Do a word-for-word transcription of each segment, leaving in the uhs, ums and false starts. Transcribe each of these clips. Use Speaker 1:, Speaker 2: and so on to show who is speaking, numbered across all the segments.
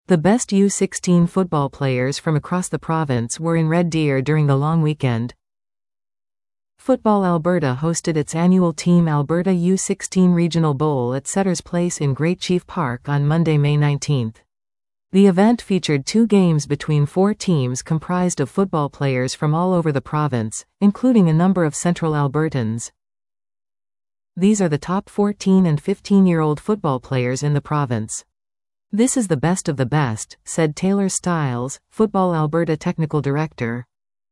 Speaker 1: The best U sixteen football players from across the province were in Red Deer during the long weekend. Football Alberta hosted its annual Team Alberta U sixteen Regional Bowl at Setters Place in Great Chief Park on Monday, May nineteenth. The event featured two games between four teams comprised of football players from all over the province, including a number of Central Albertans. These are the top fourteen and fifteen-year-old football players in the province. This is the best of the best, said Taylor Stiles, Football Alberta Technical Director.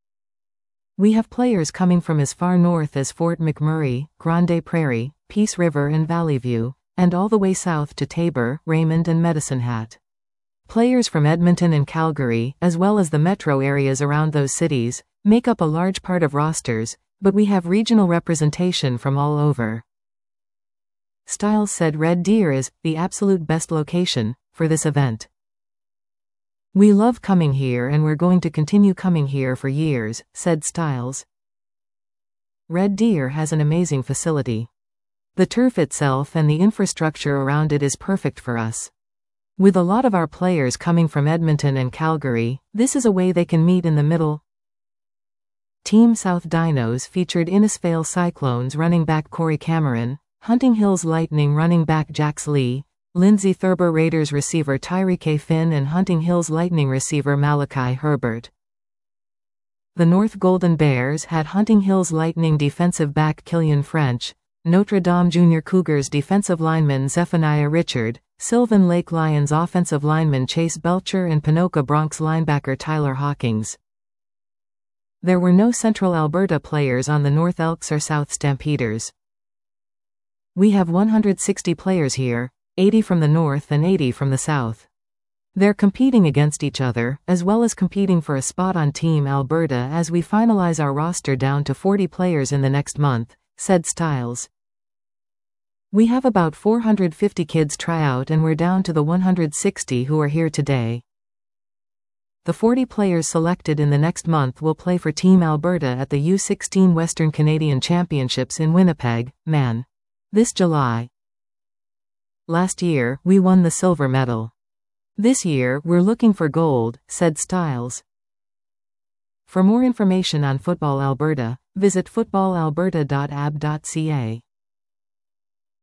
Speaker 1: We have players coming from as far north as Fort McMurray, Grande Prairie, Peace River and Valley View, and all the way south to Taber, Raymond and Medicine Hat. Players from Edmonton and Calgary, as well as the metro areas around those cities, make up a large part of rosters, but we have regional representation from all over. Stiles said Red Deer is the absolute best location for this event. We love coming here and we're going to continue coming here for years, said Stiles. Red Deer has an amazing facility. The turf itself and the infrastructure around it is perfect for us. With a lot of our players coming from Edmonton and Calgary, this is a way they can meet in the middle. Team South Dinos featured Innisfail Cyclones running back Corey Cameron, Hunting Hills Lightning running back Jax Lee, Lindsay Thurber Raiders receiver Tyreek Finn and Hunting Hills Lightning receiver Malachi Herbert. The North Golden Bears had Hunting Hills Lightning defensive back Killian French, Notre Dame Junior Cougars defensive lineman Zephaniah Richard, Sylvan Lake Lions offensive lineman Chase Belcher and Ponoka Bronx linebacker Tyler Hawkins. There were no Central Alberta players on the North Elks or South Stampeders. We have one hundred sixty players here, eighty from the north and eighty from the south. They're competing against each other, as well as competing for a spot on Team Alberta as we finalize our roster down to forty players in the next month, said Stiles. We have about four hundred fifty kids try out and we're down to the one hundred sixty who are here today. The forty players selected in the next month will play for Team Alberta at the U sixteen Western Canadian Championships in Winnipeg, Man. This July. Last year, we won the silver medal. This year, we're looking for gold, said Stiles. For more information on Football Alberta, visit football alberta dot a b dot c a.